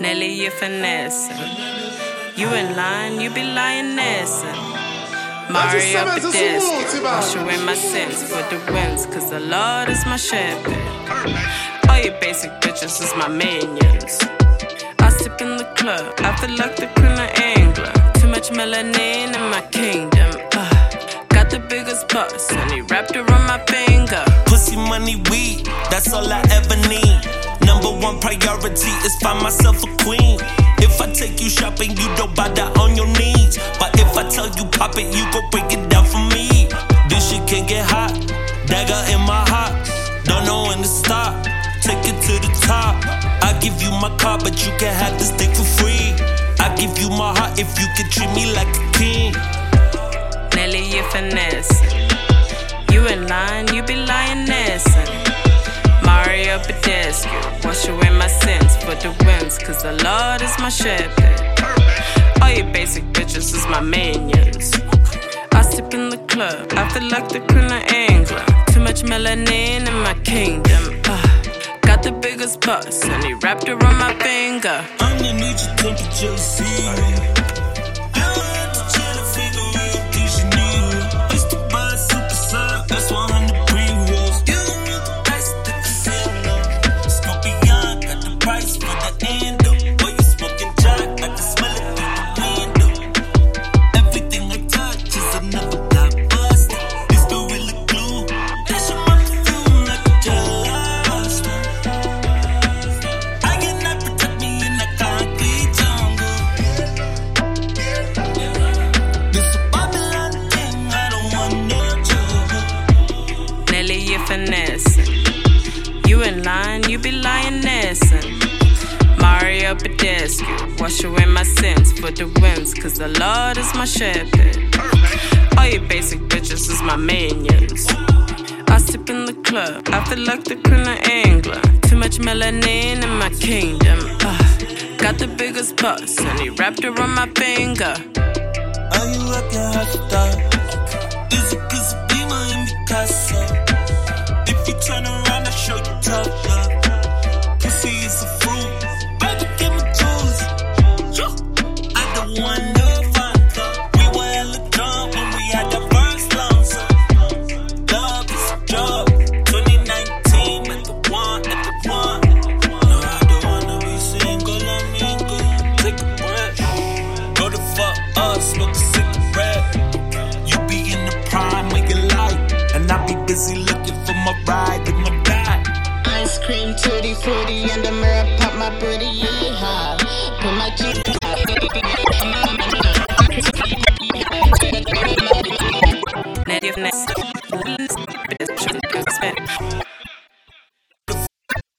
Nelly, you finessing. You in line, you be lionessing. Mario pedestrian, wash away my sins for the wins, cause the Lord is my shepherd. All you basic bitches is my minions. I sip in the club, I feel like the Queen of England. Too much melanin in my kingdom. Got the biggest bus, and he wrapped around my finger. Pussy, money, weed, that's all I ever need. Number one priority is find myself a queen. If I take you shopping, you don't buy that on your knees. But if I tell you pop it, you go break it down for me. This shit can get hot, dagger in my heart. Don't know when to stop, take it to the top. I give you my car, but you can have this thing for free. I give you my heart if you can treat me like a king. Nelly, you finessing. You in line, you be lionessing. Mario pedestrian, wash away my sins for the wins, cause the Lord is my shepherd. All you basic bitches is my minions. I sip in the club, I feel like the Queen of England. Too much melanin in my kingdom. Got the biggest bus, and he wrapped around my finger. Underneath your temperature, see. You finessing. You in line, you be lionessing. Mario pedestrian, wash away my sins for the wins, cause the Lord is my shepherd. All you basic bitches is my minions. I sip in the club, I feel like the Queen of England. Too much melanin in my kingdom. Got the biggest bus, and he wrapped around my finger. Are you rockin' hot stuff? Is it cause of Beamer and Picasso? If you turn around, I'll show you tough love. Pussy is a fruit, baby, give me juice. I don't want no Fanta. We were hella drunk when we had that first long song. Love is a drug. 2019, at the one. No, I don't wanna be single, amigo. Take a breath. Go the fuck up, smoke a cigarette. You be in the prime of your life, and I be busy looking for my ride and my back. Ice cream, tutti frutti, and the mirror pop my booty, yeehaw. Put my cheek. Nelly, you finessing.